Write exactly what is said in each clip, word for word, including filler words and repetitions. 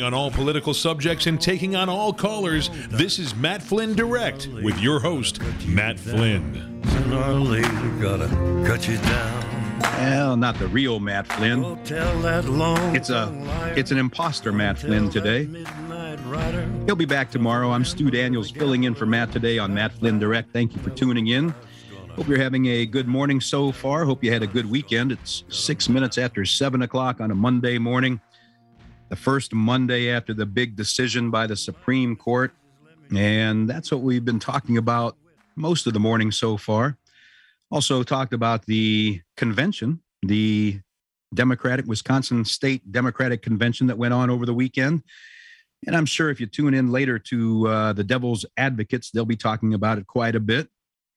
on all political subjects and taking on all callers. This is Matt Flynn Direct with your host, Matt Flynn. Sooner or later, gotta cut you down. Well, not the real Matt Flynn. It's a, it's an imposter Matt Flynn today. He'll be back tomorrow. I'm Stu Daniels filling in for Matt today on Matt Flynn Direct. Thank you for tuning in. Hope you're having a good morning so far. Hope you had a good weekend. It's six minutes after seven o'clock on a Monday morning. The first Monday after the big decision by the Supreme Court. And that's what we've been talking about most of the morning so far. Also talked about the convention, the Democratic, Wisconsin State Democratic Convention that went on over the weekend. And I'm sure if you tune in later to uh, the Devil's Advocates, they'll be talking about it quite a bit.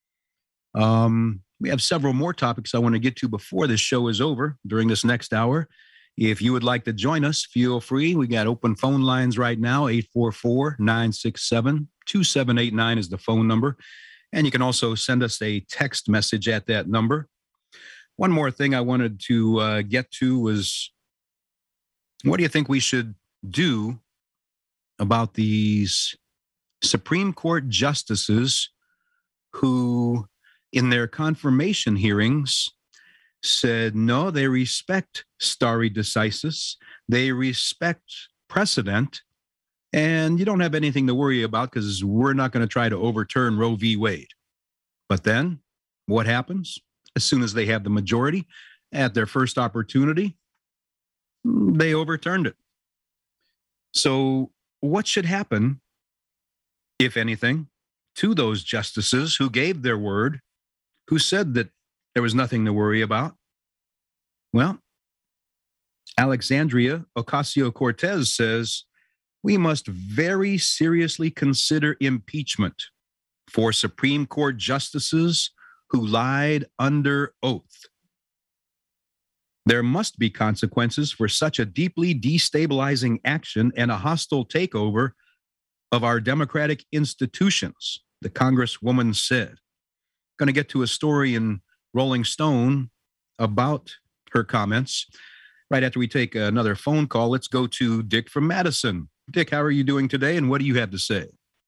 Um, we have several more topics I want to get to before this show is over during this next hour. If you would like to join us, feel free. We got open phone lines right now. eight four four, nine six seven, two seven eight nine is the phone number. And you can also send us a text message at that number. One more thing I wanted to uh, get to was, what do you think we should do about these Supreme Court justices who, in their confirmation hearings, said, no, they respect stare decisis, they respect precedent, and you don't have anything to worry about because we're not going to try to overturn Roe v. Wade. But then what happens? As soon as they have the majority at their first opportunity, they overturned it. So what should happen, if anything, to those justices who gave their word, who said that there was nothing to worry about? Well, Alexandria Ocasio-Cortez says we must very seriously consider impeachment for Supreme Court justices who lied under oath. There must be consequences for such a deeply destabilizing action and a hostile takeover of our democratic institutions, the Congresswoman said. Going to get to a story in Rolling Stone about her comments right after we take another phone call. Let's go to Dick from Madison. Dick, how are you doing today, and what do you have to say?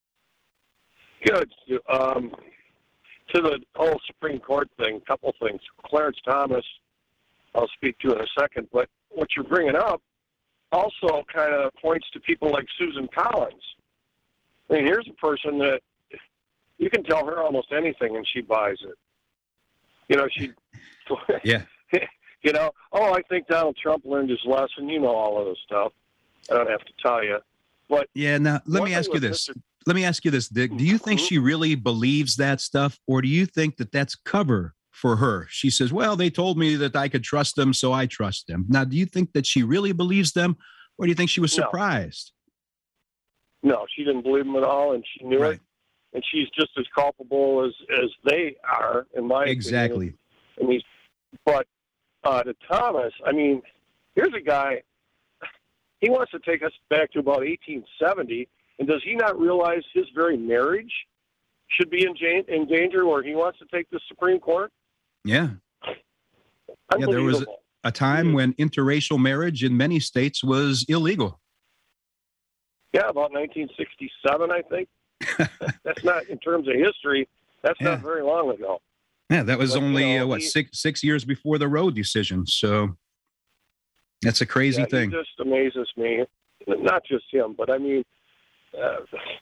Good. Um, to the whole Supreme Court thing, a couple things. Clarence Thomas, I'll speak to in a second, but what you're bringing up also kind of points to people like Susan Collins. I mean, here's a person that you can tell her almost anything and she buys it. You know, she, yeah. You know, oh, I think Donald Trump learned his lesson. You know all of this stuff. I don't have to tell you. But yeah, now let me ask you this. Mister Let me ask you this, Dick. Do you think she really believes that stuff, or do you think that that's cover for her? She says, well, they told me that I could trust them, so I trust them. Now, do you think that she really believes them, or do you think she was surprised? No, no she didn't believe them at all, and she knew right. it. And she's just as culpable as, as they are, in my exactly. opinion. I mean, but uh, to Thomas, I mean, here's a guy, he wants to take us back to about eighteen seventy, and does he not realize his very marriage should be in, jan- in danger where he wants to take the Supreme Court? Yeah. Yeah, there was a time when interracial marriage in many states was illegal. Yeah, about nineteen sixty-seven, I think. That's not, in terms of history, that's yeah. not very long ago. Yeah, that was but, only, you know, uh, what, he, six six years before the Roe decision. So that's a crazy yeah, thing. He just amazes me. Not just him, but I mean, uh,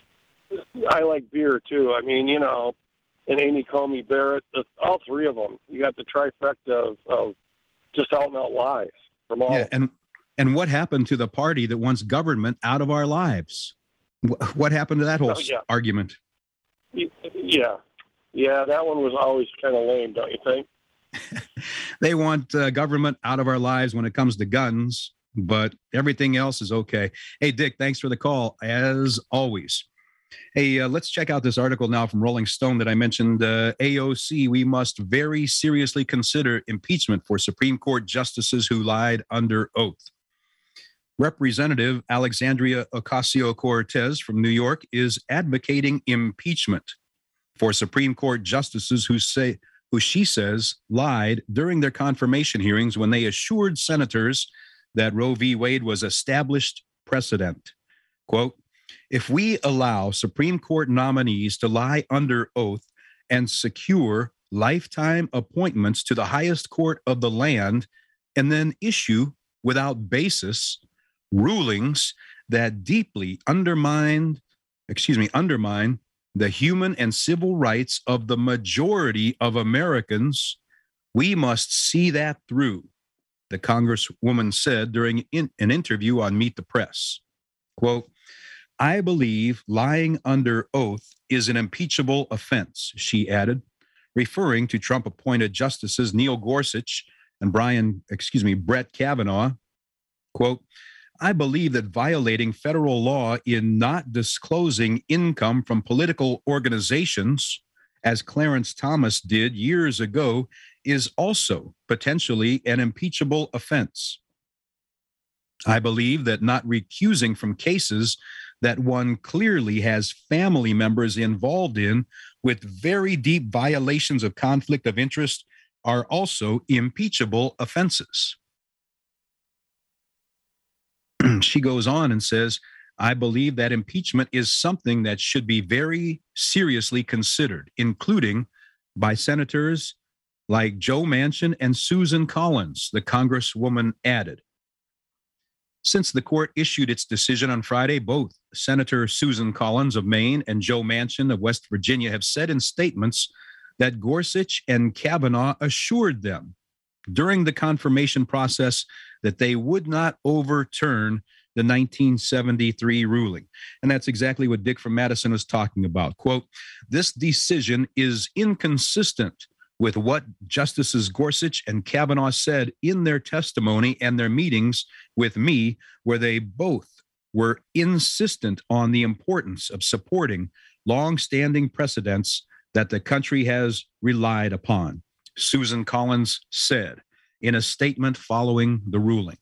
I like beer too. I mean, you know, and Amy Coney Barrett, the, all three of them. You got the trifecta of, of just out and out lies from all. Yeah, and and what happened to the party that wants government out of our lives? What happened to that whole oh, yeah. argument? Yeah. Yeah, that one was always kind of lame, don't you think? They want uh, government out of our lives when it comes to guns, but everything else is okay. Hey, Dick, thanks for the call, as always. Hey, uh, let's check out this article now from Rolling Stone that I mentioned. Uh, A O C, we must very seriously consider impeachment for Supreme Court justices who lied under oath. Representative Alexandria Ocasio-Cortez from New York is advocating impeachment for Supreme Court justices who say, who she says lied during their confirmation hearings when they assured senators that Roe v. Wade was established precedent. Quote, if we allow Supreme Court nominees to lie under oath and secure lifetime appointments to the highest court of the land, and then issue without basis rulings that deeply undermine, excuse me, undermine the human and civil rights of the majority of Americans, we must see that through, the Congresswoman said during in, an interview on Meet the Press. Quote, I believe lying under oath is an impeachable offense, she added, referring to Trump-appointed Justices Neil Gorsuch and Brian, excuse me, Brett Kavanaugh. Quote, I believe that violating federal law in not disclosing income from political organizations, as Clarence Thomas did years ago, is also potentially an impeachable offense. I believe that not recusing from cases that one clearly has family members involved in with very deep violations of conflict of interest are also impeachable offenses. She goes on and says, I believe that impeachment is something that should be very seriously considered, including by senators like Joe Manchin and Susan Collins, the Congresswoman added. Since the court issued its decision on Friday, both Senator Susan Collins of Maine and Joe Manchin of West Virginia have said in statements that Gorsuch and Kavanaugh assured them during the confirmation process that they would not overturn the nineteen seventy-three ruling. And that's exactly what Dick from Madison was talking about. Quote, this decision is inconsistent with what Justices Gorsuch and Kavanaugh said in their testimony and their meetings with me, where they both were insistent on the importance of supporting long-standing precedents that the country has relied upon, Susan Collins said in a statement following the ruling.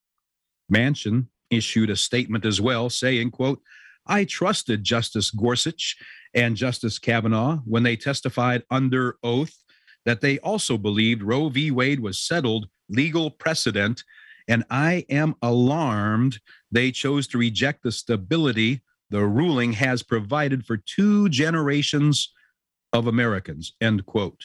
Manchin issued a statement as well saying, quote, I trusted Justice Gorsuch and Justice Kavanaugh when they testified under oath that they also believed Roe v. Wade was settled legal precedent, and I am alarmed they chose to reject the stability the ruling has provided for two generations of Americans, end quote.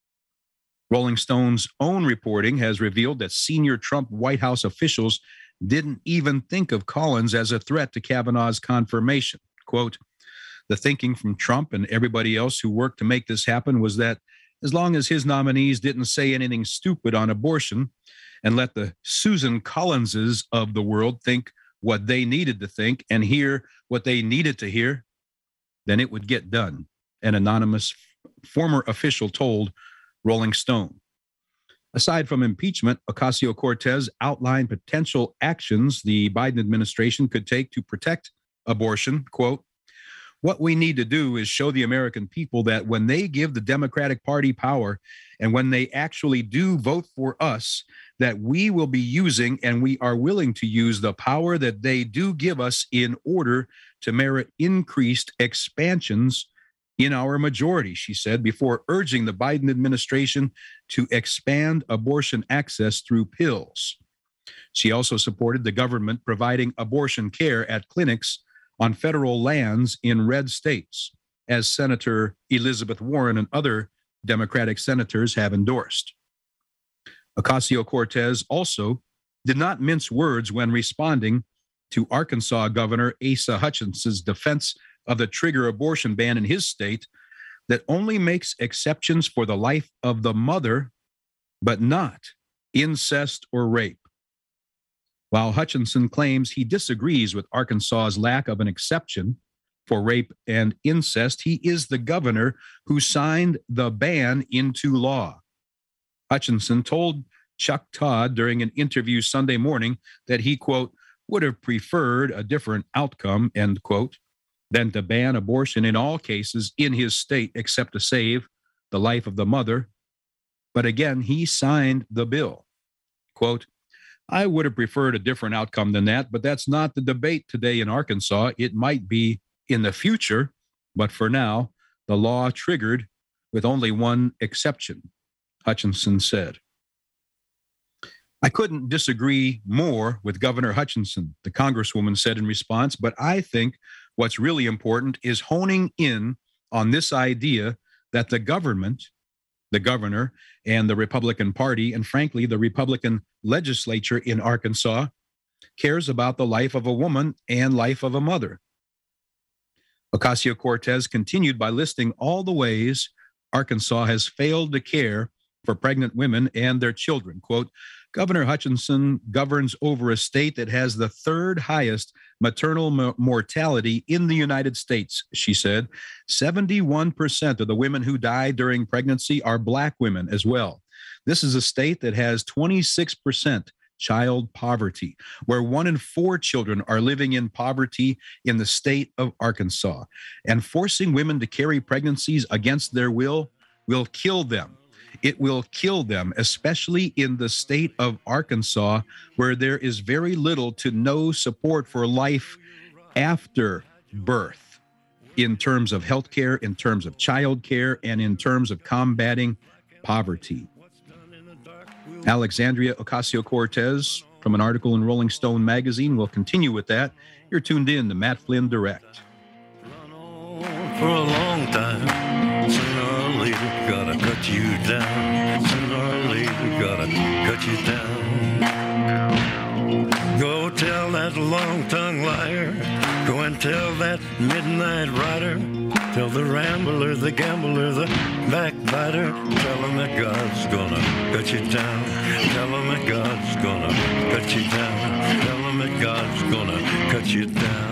Rolling Stone's own reporting has revealed that senior Trump White House officials didn't even think of Collins as a threat to Kavanaugh's confirmation. Quote, the thinking from Trump and everybody else who worked to make this happen was that as long as his nominees didn't say anything stupid on abortion and let the Susan Collinses of the world think what they needed to think and hear what they needed to hear, then it would get done, an anonymous former official told Rolling Stone. Aside from impeachment, Ocasio-Cortez outlined potential actions the Biden administration could take to protect abortion. Quote, what we need to do is show the American people that when they give the Democratic Party power and when they actually do vote for us, that we will be using and we are willing to use the power that they do give us in order to merit increased expansions in our majority, she said, before urging the Biden administration to expand abortion access through pills. She also supported the government providing abortion care at clinics on federal lands in red states, as Senator Elizabeth Warren and other Democratic senators have endorsed. Ocasio-Cortez also did not mince words when responding to Arkansas Governor Asa Hutchinson's defense of the trigger abortion ban in his state that only makes exceptions for the life of the mother, but not incest or rape. While Hutchinson claims he disagrees with Arkansas's lack of an exception for rape and incest, he is the governor who signed the ban into law. Hutchinson told Chuck Todd during an interview Sunday morning that he, quote, would have preferred a different outcome, end quote, than to ban abortion in all cases in his state except to save the life of the mother. But again, he signed the bill. Quote, I would have preferred a different outcome than that, but that's not the debate today in Arkansas. It might be in the future, but for now, the law triggered with only one exception, Hutchinson said. I couldn't disagree more with Governor Hutchinson, the Congresswoman said in response, but I think what's really important is honing in on this idea that the government, the governor, and the Republican Party, and frankly, the Republican legislature in Arkansas, cares about the life of a woman and life of a mother. Ocasio-Cortez continued by listing all the ways Arkansas has failed to care for pregnant women and their children. Quote, Governor Hutchinson governs over a state that has the third highest maternal mo- mortality in the United States, she said. seventy-one percent of the women who die during pregnancy are Black women as well. This is a state that has twenty-six percent child poverty, where one in four children are living in poverty in the state of Arkansas. And forcing women to carry pregnancies against their will will kill them. It will kill them, especially in the state of Arkansas, where there is very little to no support for life after birth in terms of health care, in terms of child care, and in terms of combating poverty. Alexandria Ocasio-Cortez, from an article in Rolling Stone magazine, will continue with that. You're tuned in to Matt Flynn Direct. For a long time, sooner or later, gotta cut you down. Sooner or later, gotta cut you down. Go tell that long-tongued liar. Go and tell that midnight rider. Tell the rambler, the gambler, the backbiter. Tell him that God's gonna cut you down. Tell him that God's gonna cut you down. Tell him that God's gonna cut you down.